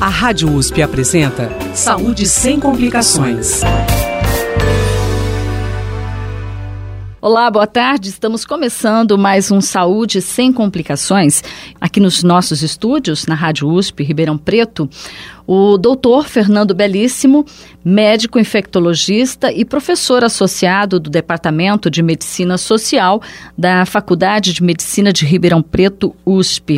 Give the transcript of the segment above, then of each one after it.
A Rádio USP apresenta Saúde Sem Complicações. Olá, boa tarde. Estamos começando mais um Saúde Sem Complicações aqui nos nossos estúdios, na Rádio USP, Ribeirão Preto. O doutor Fernando Belíssimo, médico infectologista e professor associado do Departamento de Medicina Social da Faculdade de Medicina de Ribeirão Preto, USP.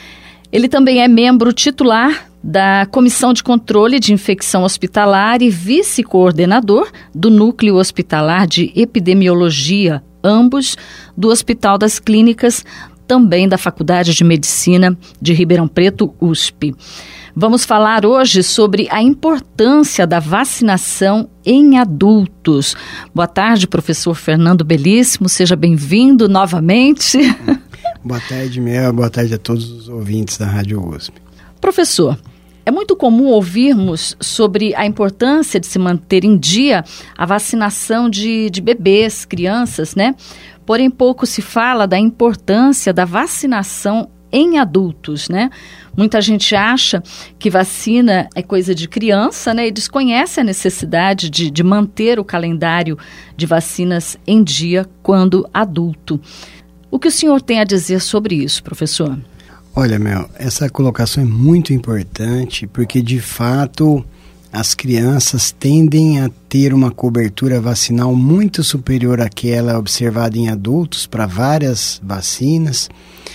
Ele também é membro titular da Comissão de Controle de Infecção Hospitalar e vice-coordenador do Núcleo Hospitalar de Epidemiologia, ambos do Hospital das Clínicas, também da Faculdade de Medicina de Ribeirão Preto, USP. Vamos falar hoje sobre a importância da vacinação em adultos. Boa tarde, professor Fernando Belíssimo, seja bem-vindo novamente. Boa tarde, Mel, boa tarde a todos os ouvintes da Rádio USP. Professor, é muito comum ouvirmos sobre a importância de se manter em dia a vacinação de bebês, crianças, né? Porém, pouco se fala da importância da vacinação em adultos, né? Muita gente acha que vacina é coisa de criança, né? E desconhece a necessidade de manter o calendário de vacinas em dia quando adulto. O que o senhor tem a dizer sobre isso, professor? Olha, Mel, essa colocação é muito importante porque, de fato, as crianças tendem a ter uma cobertura vacinal muito superior àquela observada em adultos para várias vacinas.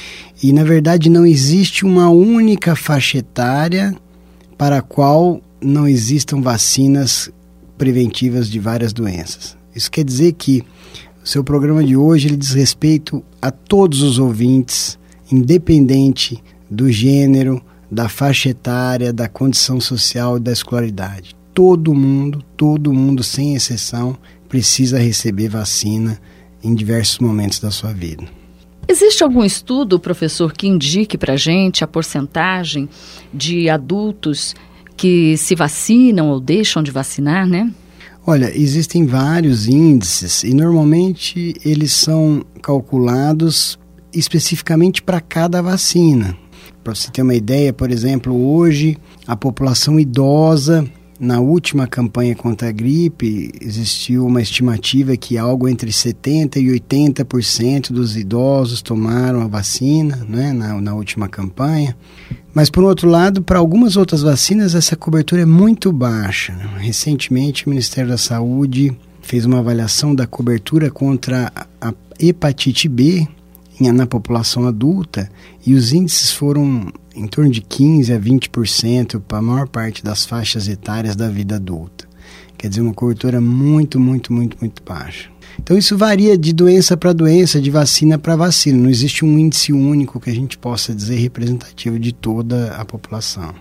E, na verdade, não existe uma única faixa etária para a qual não existam vacinas preventivas de várias doenças. Isso quer dizer que o seu programa de hoje ele diz respeito a todos os ouvintes, independente do gênero, da faixa etária, da condição social e da escolaridade. Todo mundo, sem exceção, precisa receber vacina em diversos momentos da sua vida. Existe algum estudo, professor, que indique para a gente a porcentagem de adultos que se vacinam ou deixam de vacinar, né? Olha, existem vários índices e normalmente eles são calculados especificamente para cada vacina. Para você ter uma ideia, por exemplo, hoje a população idosa, na última campanha contra a gripe, existiu uma estimativa que algo entre 70% e 80% dos idosos tomaram a vacina, né, na última campanha. Mas, por outro lado, para algumas outras vacinas, essa cobertura é muito baixa. Recentemente, o Ministério da Saúde fez uma avaliação da cobertura contra a hepatite B na população adulta e os índices foram em torno de 15% a 20% para a maior parte das faixas etárias da vida adulta. Quer dizer, uma cobertura muito baixa. Então isso varia de doença para doença, de vacina para vacina. Não existe um índice único que a gente possa dizer representativo de toda a população.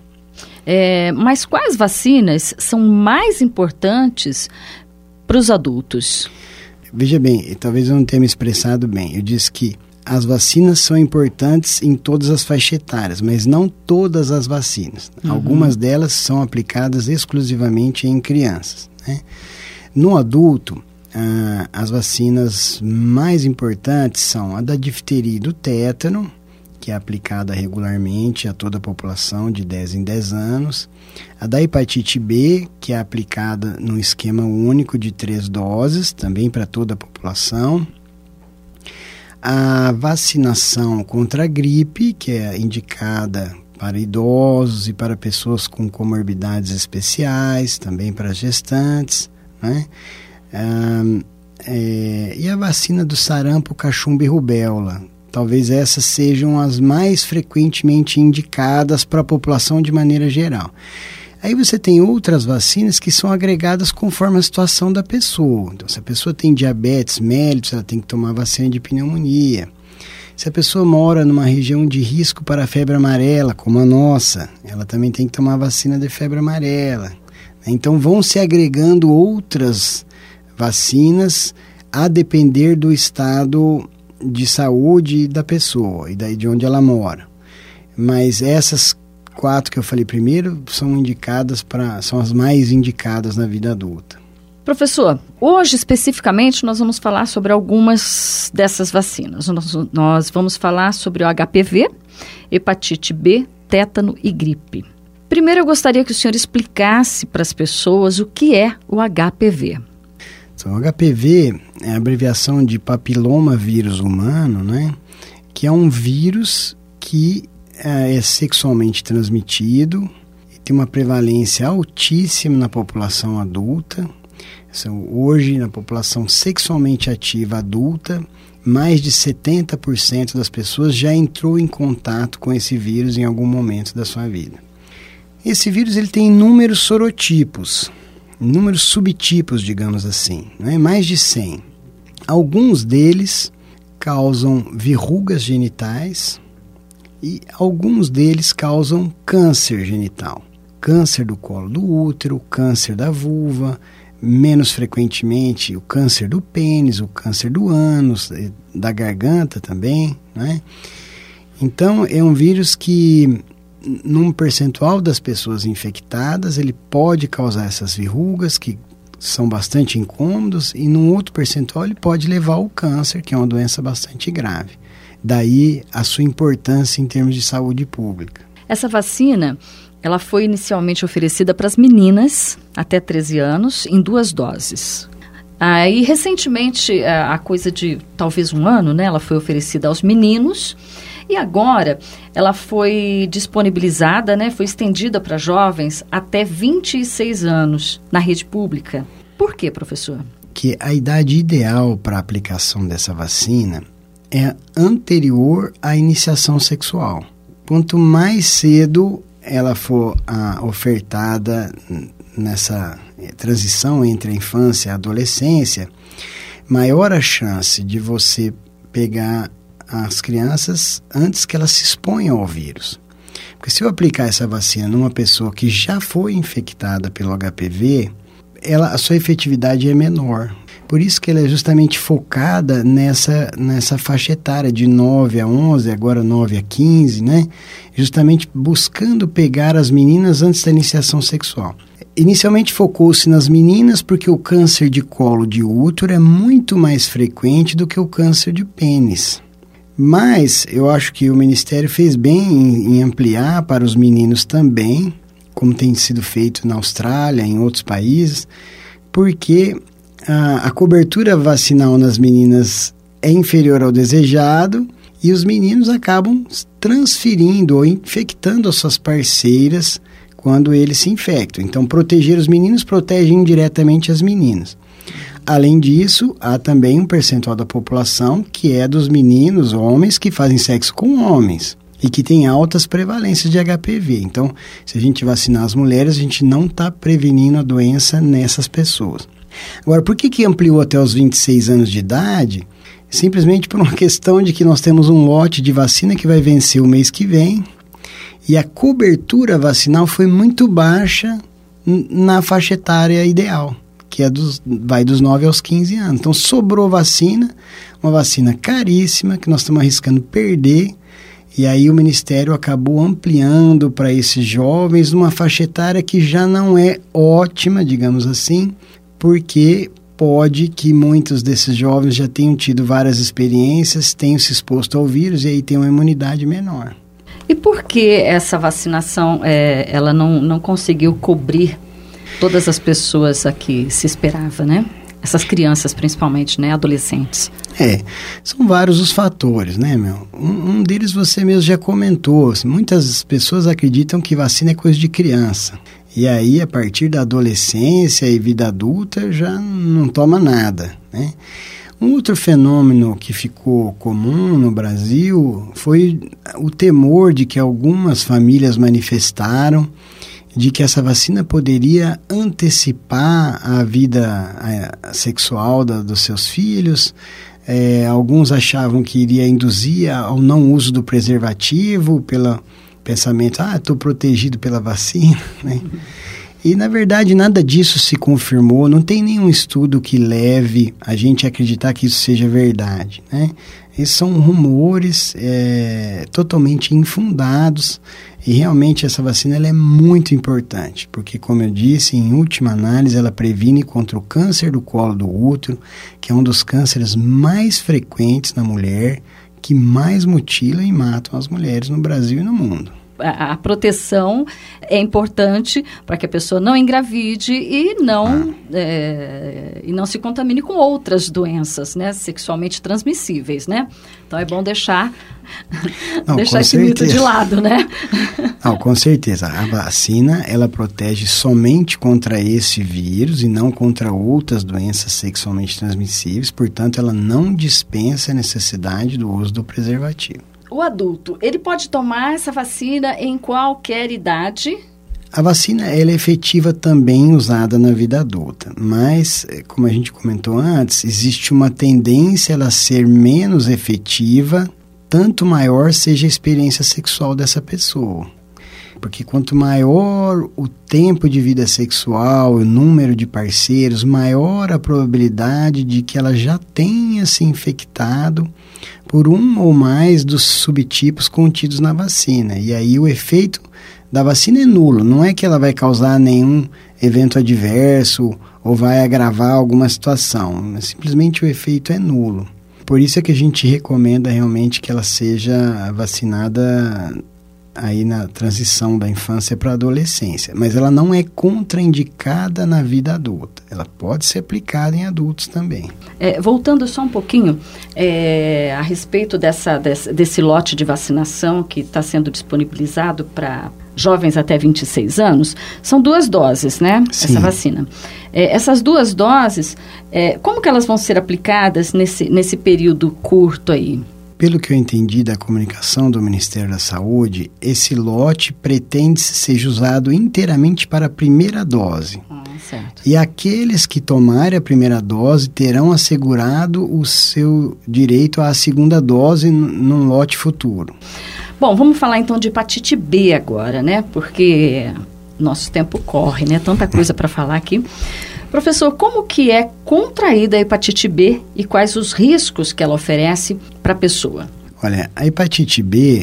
Mas quais vacinas são mais importantes para os adultos? Veja bem, talvez eu não tenha me expressado bem. Eu disse que as vacinas são importantes em todas as faixas etárias, mas não todas as vacinas. Uhum. Algumas delas são aplicadas exclusivamente em crianças, né? No adulto, as vacinas mais importantes são a da difteria e do tétano, que é aplicada regularmente a toda a população de 10 em 10 anos. A da hepatite B, que é aplicada num esquema único de 3 doses, também para toda a população. A vacinação contra a gripe, que é indicada para idosos e para pessoas com comorbidades especiais, também para gestantes, né? E a vacina do sarampo, cachumba e rubéola. Talvez essas sejam as mais frequentemente indicadas para a população de maneira geral. Aí você tem outras vacinas que são agregadas conforme a situação da pessoa. Então, se a pessoa tem diabetes mellitus, ela tem que tomar vacina de pneumonia. Se a pessoa mora numa região de risco para a febre amarela, como a nossa, ela também tem que tomar vacina de febre amarela. Então, vão se agregando outras vacinas a depender do estado de saúde da pessoa e daí de onde ela mora. Mas essas 4 que eu falei primeiro são as mais indicadas na vida adulta. Professor, hoje especificamente nós vamos falar sobre algumas dessas vacinas. Nós vamos falar sobre o HPV, hepatite B, tétano e gripe. Primeiro, eu gostaria que o senhor explicasse para as pessoas o que é o HPV. Então, o HPV é a abreviação de papiloma vírus humano, né? Que é um vírus que é sexualmente transmitido e tem uma prevalência altíssima na população adulta. Hoje, na população sexualmente ativa adulta, mais de 70% das pessoas já entrou em contato com esse vírus em algum momento da sua vida. Esse vírus ele tem inúmeros sorotipos, inúmeros subtipos, digamos assim, né? Mais de 100. Alguns deles causam verrugas genitais e alguns deles causam câncer genital. Câncer do colo do útero, câncer da vulva, menos frequentemente o câncer do pênis, o câncer do ânus, da garganta também, né? Então é um vírus que, num percentual das pessoas infectadas, ele pode causar essas verrugas que são bastante incômodos, e num outro percentual ele pode levar ao câncer, que é uma doença bastante grave. Daí a sua importância em termos de saúde pública. Essa vacina, ela foi inicialmente oferecida para as meninas até 13 anos, em 2 doses. E recentemente, há coisa de talvez 1 ano, né, ela foi oferecida aos meninos. E agora ela foi disponibilizada, né, foi estendida para jovens até 26 anos na rede pública. Por quê, professor? Que a idade ideal para a aplicação dessa vacina é anterior à iniciação sexual. Quanto mais cedo ela for ofertada nessa transição entre a infância e a adolescência, maior a chance de você pegar as crianças antes que elas se exponham ao vírus. Porque se eu aplicar essa vacina numa pessoa que já foi infectada pelo HPV, a sua efetividade é menor. Por isso que ela é justamente focada nessa faixa etária de 9 a 11, agora 9 a 15, né? Justamente buscando pegar as meninas antes da iniciação sexual. Inicialmente focou-se nas meninas porque o câncer de colo de útero é muito mais frequente do que o câncer de pênis. Mas eu acho que o Ministério fez bem em ampliar para os meninos também, como tem sido feito na Austrália, em outros países, porque a cobertura vacinal nas meninas é inferior ao desejado e os meninos acabam transferindo ou infectando as suas parceiras quando eles se infectam. Então, proteger os meninos protege indiretamente as meninas. Além disso, há também um percentual da população que é dos meninos, homens, que fazem sexo com homens e que tem altas prevalências de HPV. Então, se a gente vacinar as mulheres, a gente não está prevenindo a doença nessas pessoas. Agora, por que ampliou até os 26 anos de idade? Simplesmente por uma questão de que nós temos um lote de vacina que vai vencer o mês que vem e a cobertura vacinal foi muito baixa na faixa etária ideal, que vai dos 9 aos 15 anos. Então, sobrou vacina, uma vacina caríssima, que nós estamos arriscando perder, e aí o Ministério acabou ampliando para esses jovens uma faixa etária que já não é ótima, digamos assim, porque pode que muitos desses jovens já tenham tido várias experiências, tenham se exposto ao vírus e aí tem uma imunidade menor. E por que essa vacinação ela não conseguiu cobrir todas as pessoas a que se esperava, né? Essas crianças, principalmente, né? Adolescentes. São vários os fatores, né, meu? Um deles você mesmo já comentou. Muitas pessoas acreditam que vacina é coisa de criança. E aí, a partir da adolescência e vida adulta, já não toma nada, né? Um outro fenômeno que ficou comum no Brasil foi o temor de que algumas famílias manifestaram de que essa vacina poderia antecipar a vida sexual dos seus filhos. Alguns achavam que iria induzir ao não uso do preservativo pelo pensamento, estou protegido pela vacina, né? E, na verdade, nada disso se confirmou, não tem nenhum estudo que leve a gente a acreditar que isso seja verdade, né? Esses são rumores totalmente infundados e, realmente, essa vacina ela é muito importante, porque, como eu disse, em última análise, ela previne contra o câncer do colo do útero, que é um dos cânceres mais frequentes na mulher, que mais mutilam e matam as mulheres no Brasil e no mundo. A proteção é importante para que a pessoa não engravide e não se contamine com outras doenças, né, sexualmente transmissíveis, né? Então é bom deixar esse mito de lado, né? Não, com certeza. A vacina, ela protege somente contra esse vírus e não contra outras doenças sexualmente transmissíveis, portanto, ela não dispensa a necessidade do uso do preservativo. O adulto, ele pode tomar essa vacina em qualquer idade? A vacina, ela é efetiva também usada na vida adulta, mas, como a gente comentou antes, existe uma tendência a ela ser menos efetiva, tanto maior seja a experiência sexual dessa pessoa. Porque quanto maior o tempo de vida sexual, o número de parceiros, maior a probabilidade de que ela já tenha se infectado por um ou mais dos subtipos contidos na vacina. E aí o efeito da vacina é nulo, não é que ela vai causar nenhum evento adverso ou vai agravar alguma situação, simplesmente o efeito é nulo. Por isso é que a gente recomenda realmente que ela seja vacinada aí na transição da infância para a adolescência, mas ela não é contraindicada na vida adulta, ela pode ser aplicada em adultos também. Voltando só um pouquinho a respeito desse lote de vacinação que está sendo disponibilizado para jovens até 26 anos, são 2 doses, né? Sim. Essa vacina. Essas 2 doses, como que elas vão ser aplicadas nesse período curto aí? Pelo que eu entendi da comunicação do Ministério da Saúde, esse lote pretende seja usado inteiramente para a primeira dose. Certo. E aqueles que tomarem a primeira dose terão assegurado o seu direito à segunda dose num lote futuro. Bom, vamos falar então de hepatite B agora, né? Porque nosso tempo corre, né? Tanta coisa para falar aqui. Professor, como que é contraída a hepatite B e quais os riscos que ela oferece para a pessoa? Olha, a hepatite B,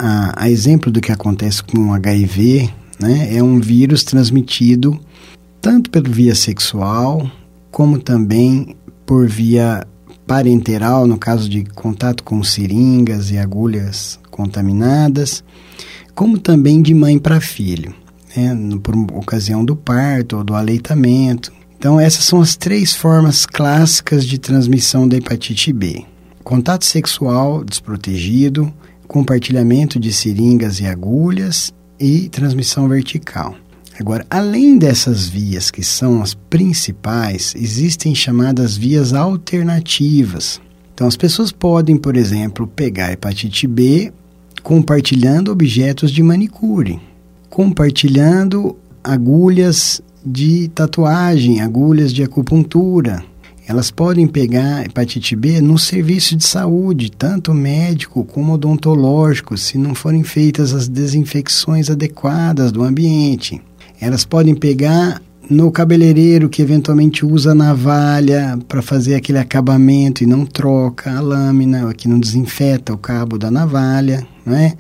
a exemplo do que acontece com o HIV, né, é um vírus transmitido tanto pela via sexual, como também por via parenteral, no caso de contato com seringas e agulhas contaminadas, como também de mãe para filho, né, por ocasião do parto ou do aleitamento. Então, essas são as 3 formas clássicas de transmissão da hepatite B. Contato sexual desprotegido, compartilhamento de seringas e agulhas e transmissão vertical. Agora, além dessas vias que são as principais, existem chamadas vias alternativas. Então, as pessoas podem, por exemplo, pegar a hepatite B compartilhando objetos de manicure, compartilhando agulhas de tatuagem, agulhas de acupuntura. Elas podem pegar hepatite B no serviço de saúde, tanto médico como odontológico, se não forem feitas as desinfecções adequadas do ambiente. Elas podem pegar no cabeleireiro que eventualmente usa a navalha para fazer aquele acabamento e não troca a lâmina, que não desinfeta o cabo da navalha, né?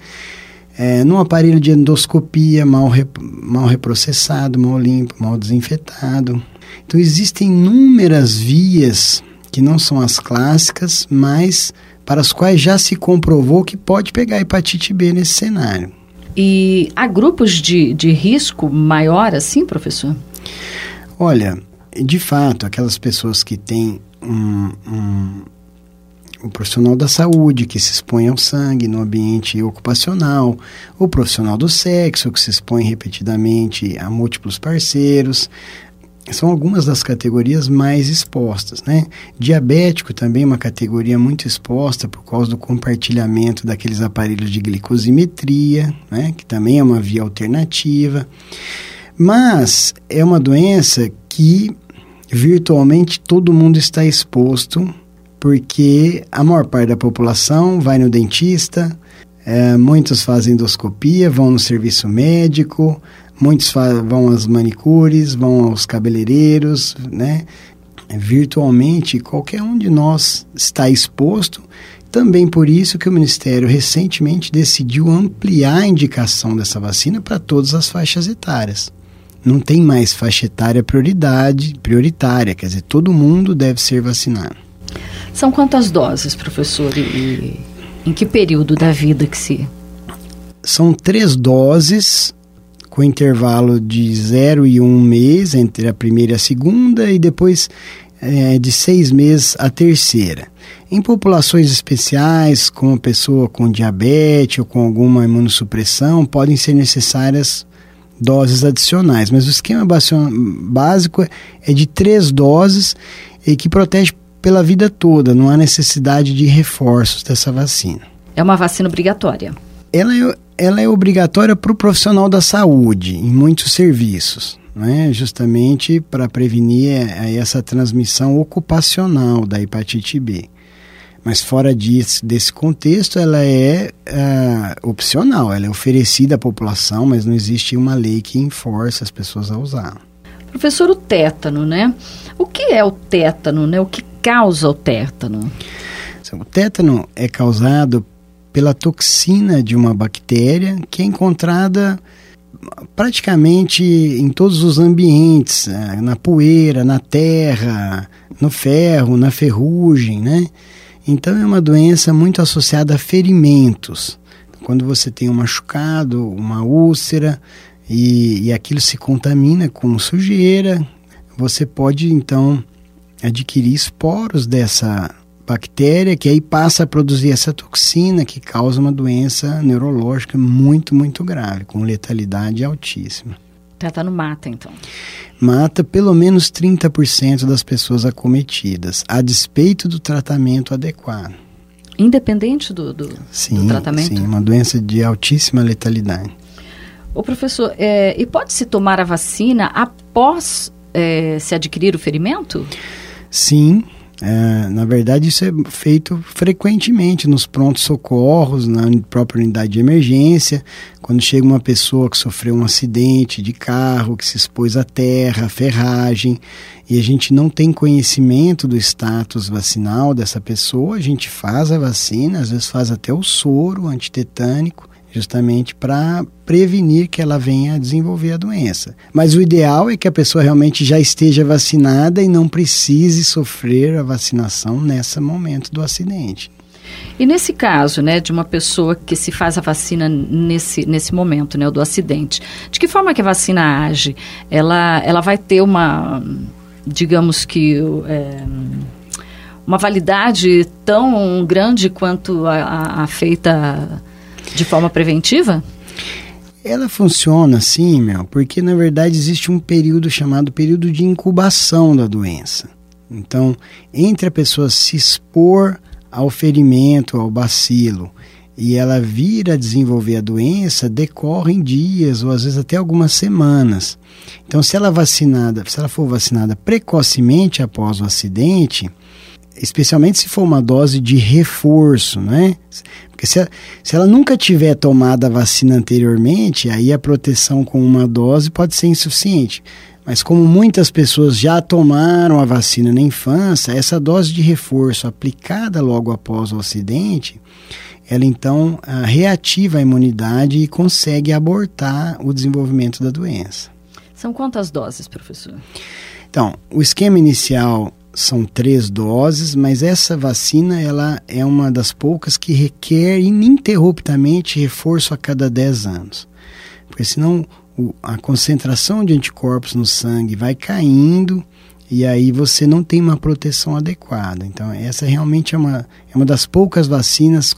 Num aparelho de endoscopia mal reprocessado, mal limpo, mal desinfetado. Então, existem inúmeras vias que não são as clássicas, mas para as quais já se comprovou que pode pegar hepatite B nesse cenário. E há grupos de risco maior assim, professor? Olha, de fato, aquelas pessoas que têm o profissional da saúde que se expõe ao sangue no ambiente ocupacional, o profissional do sexo que se expõe repetidamente a múltiplos parceiros, são algumas das categorias mais expostas, né? Diabético também é uma categoria muito exposta por causa do compartilhamento daqueles aparelhos de glicosimetria, né? Que também é uma via alternativa, mas é uma doença que virtualmente todo mundo está exposto, porque a maior parte da população vai no dentista, muitos fazem endoscopia, vão no serviço médico, muitos vão às manicures, vão aos cabeleireiros, né? Virtualmente, qualquer um de nós está exposto. Também por isso que o Ministério recentemente decidiu ampliar a indicação dessa vacina para todas as faixas etárias. Não tem mais faixa etária prioritária, quer dizer, todo mundo deve ser vacinado. São quantas doses, professor, e em que período da vida que se São 3 doses, com intervalo de 0 e 1 mês entre a primeira e a segunda, e depois de 6 meses a terceira. Em populações especiais, como pessoa com diabetes ou com alguma imunossupressão, podem ser necessárias doses adicionais, mas o esquema básico é de 3 doses e que protege pela vida toda, não há necessidade de reforços dessa vacina. É uma vacina obrigatória? Ela é obrigatória para o profissional da saúde, em muitos serviços, né? Justamente para prevenir essa transmissão ocupacional da hepatite B. Mas fora desse contexto, ela é opcional, ela é oferecida à população, mas não existe uma lei que enforce as pessoas a usar. Professor, o tétano, né? O que é o tétano, né? O que causa o tétano? O tétano é causado pela toxina de uma bactéria que é encontrada praticamente em todos os ambientes, na poeira, na terra, no ferro, na ferrugem, né? Então é uma doença muito associada a ferimentos. Quando você tem um machucado, uma úlcera e aquilo se contamina com sujeira, você pode então adquirir esporos dessa bactéria que aí passa a produzir essa toxina que causa uma doença neurológica muito, muito grave, com letalidade altíssima. O tétano mata, então? Mata pelo menos 30% das pessoas acometidas, a despeito do tratamento adequado. Independente do tratamento? Sim, uma doença de altíssima letalidade. Ô professor, e pode-se tomar a vacina após se adquirir o ferimento? Sim. Na verdade, isso é feito frequentemente nos prontos-socorros, na própria unidade de emergência, quando chega uma pessoa que sofreu um acidente de carro, que se expôs à terra, à ferragem, e a gente não tem conhecimento do status vacinal dessa pessoa, a gente faz a vacina, às vezes faz até o soro antitetânico, justamente para prevenir que ela venha a desenvolver a doença. Mas o ideal é que a pessoa realmente já esteja vacinada e não precise sofrer a vacinação nesse momento do acidente. E nesse caso, né, de uma pessoa que se faz a vacina nesse momento, né, do acidente, de que forma que a vacina age? Ela vai ter uma, digamos que, uma validade tão grande quanto a feita de forma preventiva? Ela funciona assim, porque na verdade existe um período chamado período de incubação da doença. Então, entre a pessoa se expor ao ferimento, ao bacilo, e ela vir a desenvolver a doença, decorrem dias ou às vezes até algumas semanas. Então, se ela for vacinada precocemente após o acidente, especialmente se for uma dose de reforço, né? Porque se ela nunca tiver tomado a vacina anteriormente, aí a proteção com uma dose pode ser insuficiente. Mas como muitas pessoas já tomaram a vacina na infância, essa dose de reforço aplicada logo após o acidente, ela então reativa a imunidade e consegue abortar o desenvolvimento da doença. São quantas doses, professor? Então, o esquema inicial são 3 doses, mas essa vacina ela é uma das poucas que requer ininterruptamente reforço a cada 10 anos. Porque senão a concentração de anticorpos no sangue vai caindo e aí você não tem uma proteção adequada. Então essa realmente é uma das poucas vacinas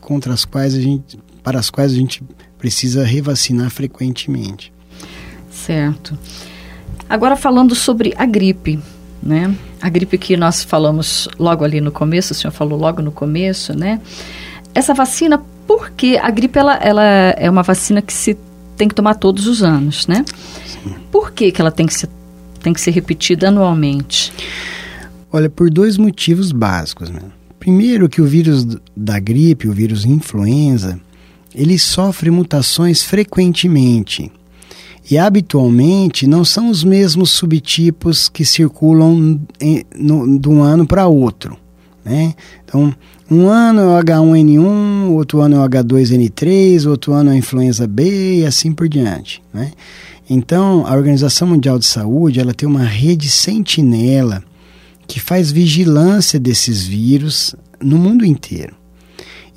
para as quais a gente precisa revacinar frequentemente. Certo. Agora falando sobre a gripe, né? A gripe que nós falamos logo ali no começo, o senhor falou logo no começo, né? Essa vacina, porque a gripe ela é uma vacina que se tem que tomar todos os anos, né? Sim. Por que ela tem que ser repetida anualmente? Olha, por 2 motivos básicos, né? Primeiro, que o vírus da gripe, o vírus influenza, ele sofre mutações frequentemente. E habitualmente não são os mesmos subtipos que circulam de um ano para outro, né? Então, um ano é o H1N1, outro ano é o H2N3, outro ano é a influenza B e assim por diante, né? Então, a Organização Mundial de Saúde ela tem uma rede sentinela que faz vigilância desses vírus no mundo inteiro.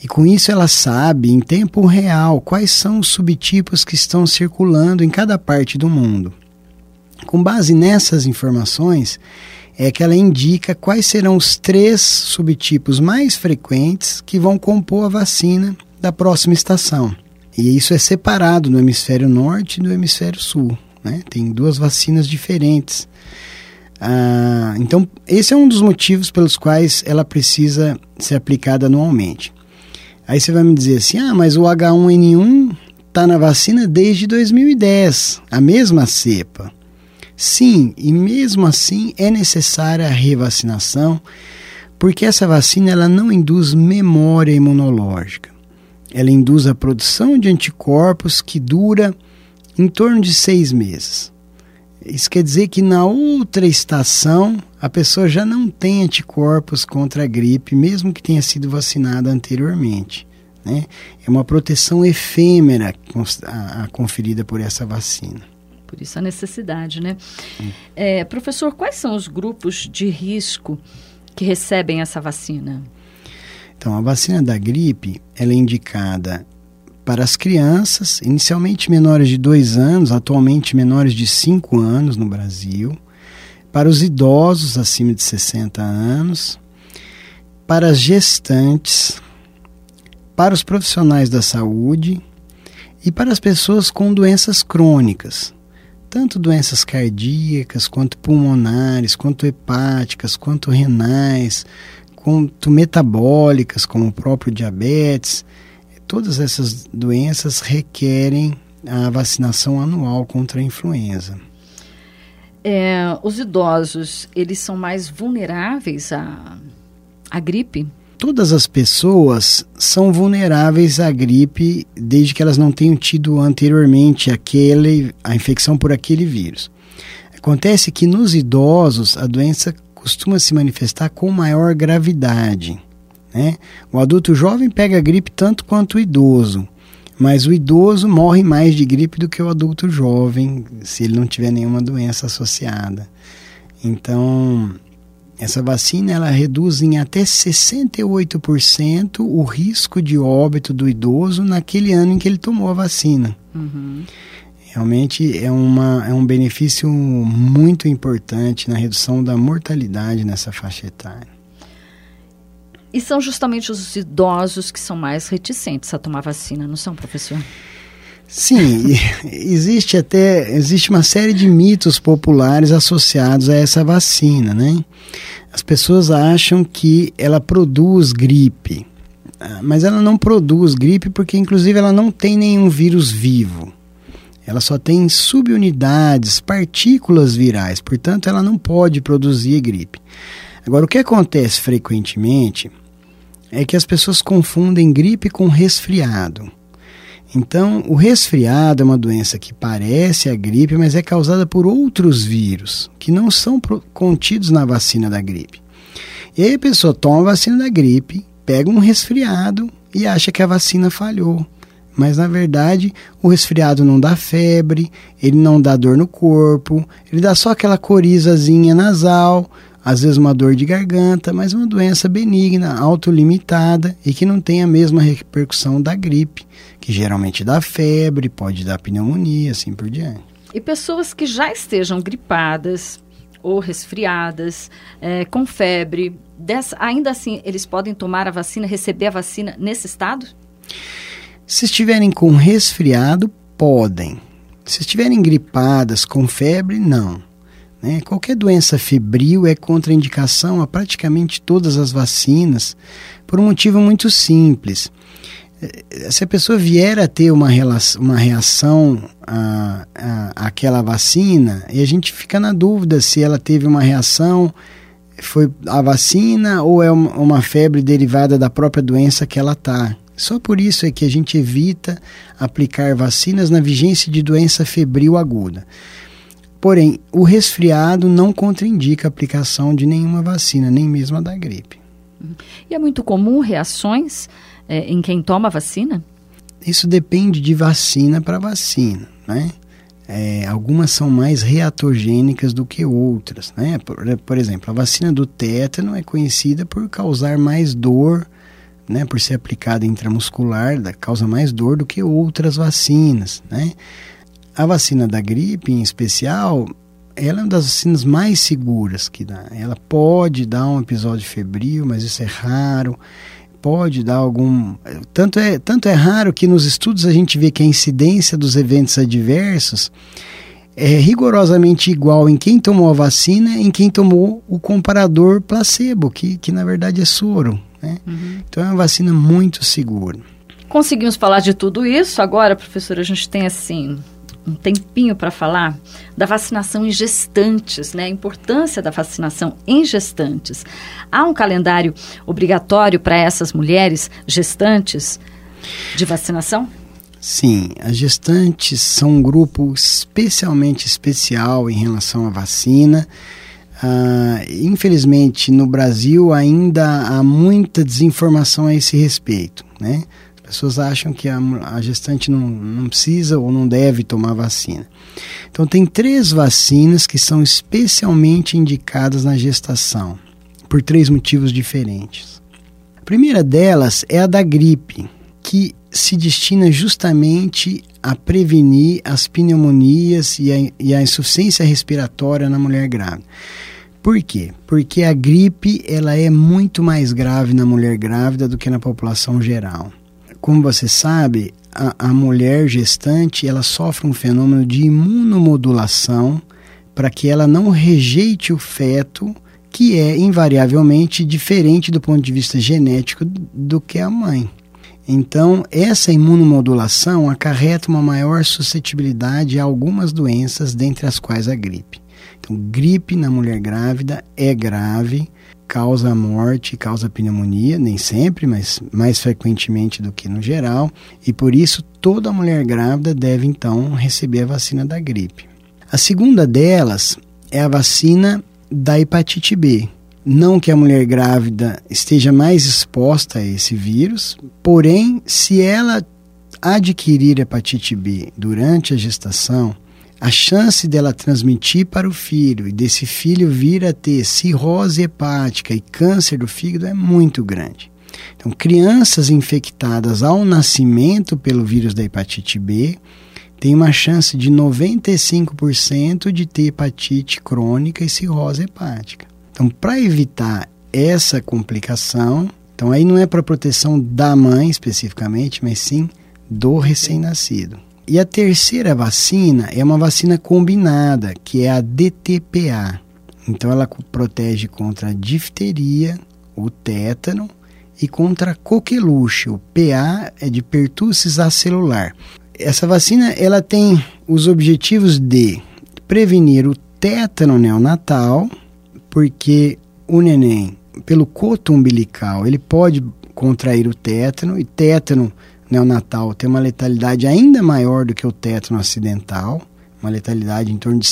E com isso ela sabe em tempo real quais são os subtipos que estão circulando em cada parte do mundo. Com base nessas informações, é que ela indica quais serão os 3 subtipos mais frequentes que vão compor a vacina da próxima estação. E isso é separado no hemisfério norte e no hemisfério sul, né? Tem 2 vacinas diferentes. Então, esse é um dos motivos pelos quais ela precisa ser aplicada anualmente. Aí você vai me dizer assim, mas o H1N1 está na vacina desde 2010, a mesma cepa. Sim, e mesmo assim é necessária a revacinação, porque essa vacina ela não induz memória imunológica. Ela induz a produção de anticorpos que dura em torno de 6 meses. Isso quer dizer que na outra estação a pessoa já não tem anticorpos contra a gripe, mesmo que tenha sido vacinada anteriormente, né? É uma proteção efêmera conferida por essa vacina. Por isso a necessidade, né? Professor, quais são os grupos de risco que recebem essa vacina? Então, a vacina da gripe ela é indicada para as crianças, inicialmente menores de 2 anos, atualmente menores de 5 anos no Brasil, para os idosos acima de 60 anos, para as gestantes, para os profissionais da saúde e para as pessoas com doenças crônicas, tanto doenças cardíacas, quanto pulmonares, quanto hepáticas, quanto renais, quanto metabólicas, como o próprio diabetes. Todas essas doenças requerem a vacinação anual contra a influenza. Os idosos, eles são mais vulneráveis à gripe? Todas as pessoas são vulneráveis à gripe desde que elas não tenham tido anteriormente a infecção por aquele vírus. Acontece que nos idosos a doença costuma se manifestar com maior gravidade, né? O adulto jovem pega gripe tanto quanto o idoso, mas o idoso morre mais de gripe do que o adulto jovem, se ele não tiver nenhuma doença associada. Então, essa vacina ela reduz em até 68% o risco de óbito do idoso naquele ano em que ele tomou a vacina. Uhum. Realmente é um benefício muito importante na redução da mortalidade nessa faixa etária. E são justamente os idosos que são mais reticentes a tomar vacina, não são, professor? Sim, existe uma série de mitos populares associados a essa vacina, né? As pessoas acham que ela produz gripe, mas ela não produz gripe porque inclusive ela não tem nenhum vírus vivo. Ela só tem subunidades, partículas virais, portanto ela não pode produzir gripe. Agora, o que acontece frequentemente é que as pessoas confundem gripe com resfriado. Então, o resfriado é uma doença que parece a gripe, mas é causada por outros vírus, que não são contidos na vacina da gripe. E aí a pessoa toma a vacina da gripe, pega um resfriado e acha que a vacina falhou. Mas, na verdade, o resfriado não dá febre, ele não dá dor no corpo, ele dá só aquela corizazinha nasal, às vezes uma dor de garganta, mas uma doença benigna, autolimitada e que não tem a mesma repercussão da gripe, que geralmente dá febre, pode dar pneumonia, assim por diante. E pessoas que já estejam gripadas ou resfriadas, com febre, ainda assim eles podem tomar a vacina, receber a vacina nesse estado? Se estiverem com resfriado, podem. Se estiverem gripadas com febre, não. Qualquer doença febril é contraindicação a praticamente todas as vacinas por um motivo muito simples. Se a pessoa vier a ter uma reação àquela vacina, e a gente fica na dúvida se ela teve uma reação, foi a vacina ou é uma febre derivada da própria doença que ela está. Só por isso é que a gente evita aplicar vacinas na vigência de doença febril aguda. Porém, o resfriado não contraindica a aplicação de nenhuma vacina, nem mesmo a da gripe. E é muito comum reações em quem toma a vacina? Isso depende de vacina para vacina, né? Algumas são mais reatogênicas do que outras, né? Por exemplo, a vacina do tétano é conhecida por causar mais dor né, por ser aplicada intramuscular, causa mais dor do que outras vacinas, né? A vacina da gripe, em especial, ela é uma das vacinas mais seguras que dá. Ela pode dar um episódio febril, mas isso é raro. Pode dar algum... Tanto é raro que nos estudos a gente vê que a incidência dos eventos adversos é rigorosamente igual em quem tomou a vacina e em quem tomou o comparador placebo, que na verdade é soro, né? Então é uma vacina muito segura. Conseguimos falar de tudo isso. Agora, professora, a gente tem assim um tempinho para falar da vacinação em gestantes, né? A importância da vacinação em gestantes. Há um calendário obrigatório para essas mulheres gestantes de vacinação? Sim, as gestantes são um grupo especialmente especial em relação à vacina. Infelizmente, no Brasil ainda há muita desinformação a esse respeito, né? As pessoas acham que a gestante não precisa ou não deve tomar vacina. Então, tem 3 vacinas que são especialmente indicadas na gestação, por 3 motivos diferentes. A primeira delas é a da gripe, que se destina justamente a prevenir as pneumonias e a insuficiência respiratória na mulher grávida. Por quê? Porque a gripe ela é muito mais grave na mulher grávida do que na população geral. Como você sabe, a mulher gestante ela sofre um fenômeno de imunomodulação para que ela não rejeite o feto, que é invariavelmente diferente do ponto de vista genético do que a mãe. Então, essa imunomodulação acarreta uma maior suscetibilidade a algumas doenças, dentre as quais a gripe. Então, gripe na mulher grávida é grave, causa morte, causa pneumonia, nem sempre, mas mais frequentemente do que no geral, e por isso toda mulher grávida deve então receber a vacina da gripe. A segunda delas é a vacina da hepatite B. Não que a mulher grávida esteja mais exposta a esse vírus, porém, se ela adquirir hepatite B durante a gestação, a chance dela transmitir para o filho e desse filho vir a ter cirrose hepática e câncer do fígado é muito grande. Então, crianças infectadas ao nascimento pelo vírus da hepatite B têm uma chance de 95% de ter hepatite crônica e cirrose hepática. Então, para evitar essa complicação, então aí não é para proteção da mãe especificamente, mas sim do recém-nascido. E a terceira vacina é uma vacina combinada, que é a DTPA. Então ela protege contra a difteria, o tétano e contra a coqueluche. O PA é de pertussis acelular. Essa vacina ela tem os objetivos de prevenir o tétano neonatal, porque o neném, pelo coto umbilical, ele pode contrair o tétano, e tétano neonatal tem uma letalidade ainda maior do que o tétano acidental, uma letalidade em torno de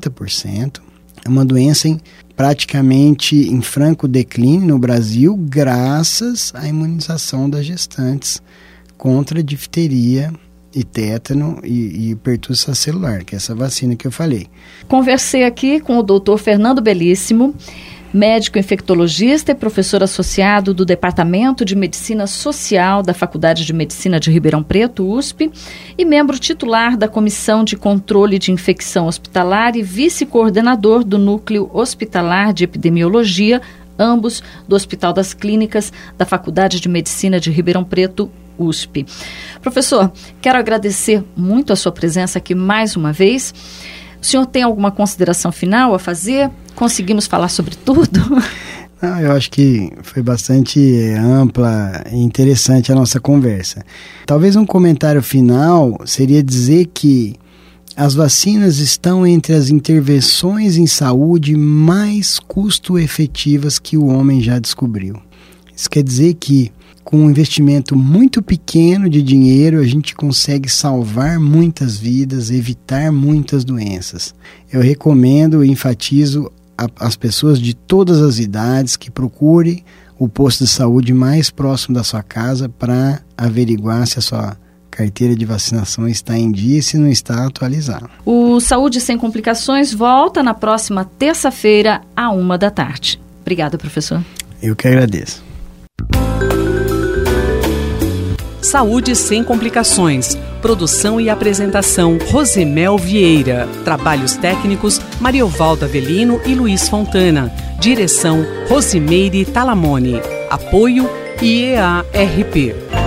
70%. É uma doença praticamente em franco declínio no Brasil, graças à imunização das gestantes contra difteria e tétano e pertussis acelular, que é essa vacina que eu falei. Conversei aqui com o Dr. Fernando Belíssimo, médico infectologista e professor associado do Departamento de Medicina Social da Faculdade de Medicina de Ribeirão Preto, USP, e membro titular da Comissão de Controle de Infecção Hospitalar e vice-coordenador do Núcleo Hospitalar de Epidemiologia, ambos do Hospital das Clínicas da Faculdade de Medicina de Ribeirão Preto, USP. Professor, quero agradecer muito a sua presença aqui mais uma vez. O senhor tem alguma consideração final a fazer? Conseguimos falar sobre tudo? Não, eu acho que foi bastante ampla e interessante a nossa conversa. Talvez um comentário final seria dizer que as vacinas estão entre as intervenções em saúde mais custo-efetivas que o homem já descobriu. Isso quer dizer que com um investimento muito pequeno de dinheiro, a gente consegue salvar muitas vidas, evitar muitas doenças. Eu recomendo e enfatizo às pessoas de todas as idades que procurem o posto de saúde mais próximo da sua casa para averiguar se a sua carteira de vacinação está em dia e se não está atualizada. O Saúde Sem Complicações volta na próxima terça-feira, à 13h. Obrigada, professor. Eu que agradeço. Saúde sem complicações. Produção e apresentação, Rosemel Vieira. Trabalhos técnicos, Mariovaldo Avelino e Luiz Fontana. Direção, Rosimeire Talamone. Apoio, IEARP.